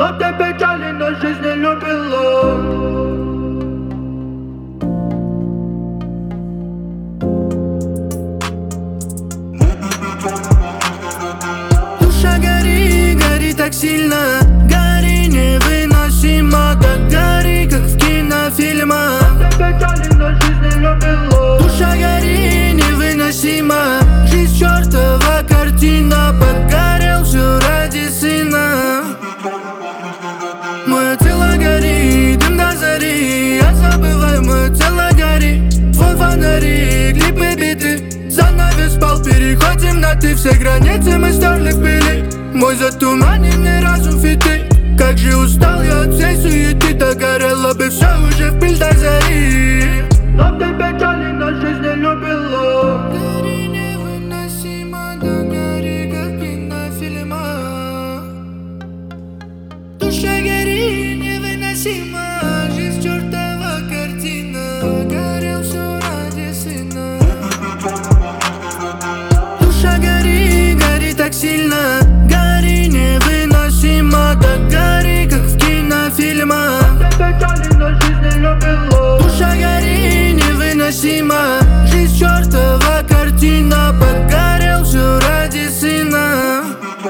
Но ты печали, но жизнь не любила. Душа гори, гори так сильно, гори невыносимо, так гори, как в кинофильмах. Печали, но жизнь не любила. Душа гори невыносимо, жизнь чертова картина, погорел все ради сына. Мое тело горит, дым до зари, я забываю, мое тело горит. Твой фонарик, клипы биты, занавес спал, переходим на ты. Все границы мы стерли в пыли, мой затуманенный разум фиты. Как же устал я от всей суеты, догорело бы все уже в пыль до зари. Но ты печали, но жизнь не любила. Гори невыносимо, да гори, как в кинофильмах. Душа гори невыносимо, жизнь чертова картина, горел все ради сына. Душа гори, гори так сильно, гори невыносимо, да гори, как в кинофильмах. Печали, но жизнь не любила. Душа гори невыносимо, жизнь чертова картина, погорел все ради сына.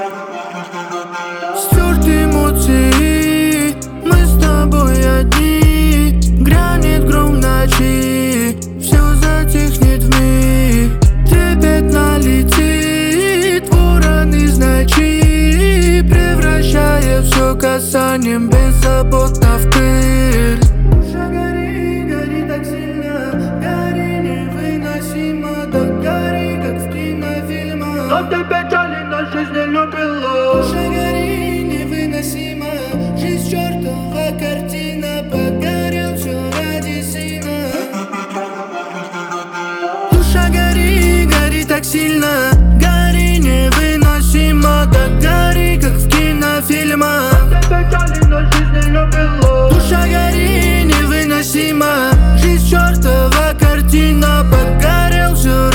Стерт эмоции, мы с тобой одни. Грянет гром ночи, все затихнет вмиг. Трепет налетит, ворон из ночи, превращая все касанием беззаботно в пыль. Душа гори, гори так сильно, гори невыносимо, да гори, как в кинофильмах. Но ты печали, но жизнь не любила. Душа гори невыносимо, жизнь чертова картина, погорел все ради сына. Душа гори, гори так сильно, гори невыносимо, да гори, как в кинофильмах. Печали, но жизнь не любила. Душа гори невыносимо, жизнь чертова картина, погорел все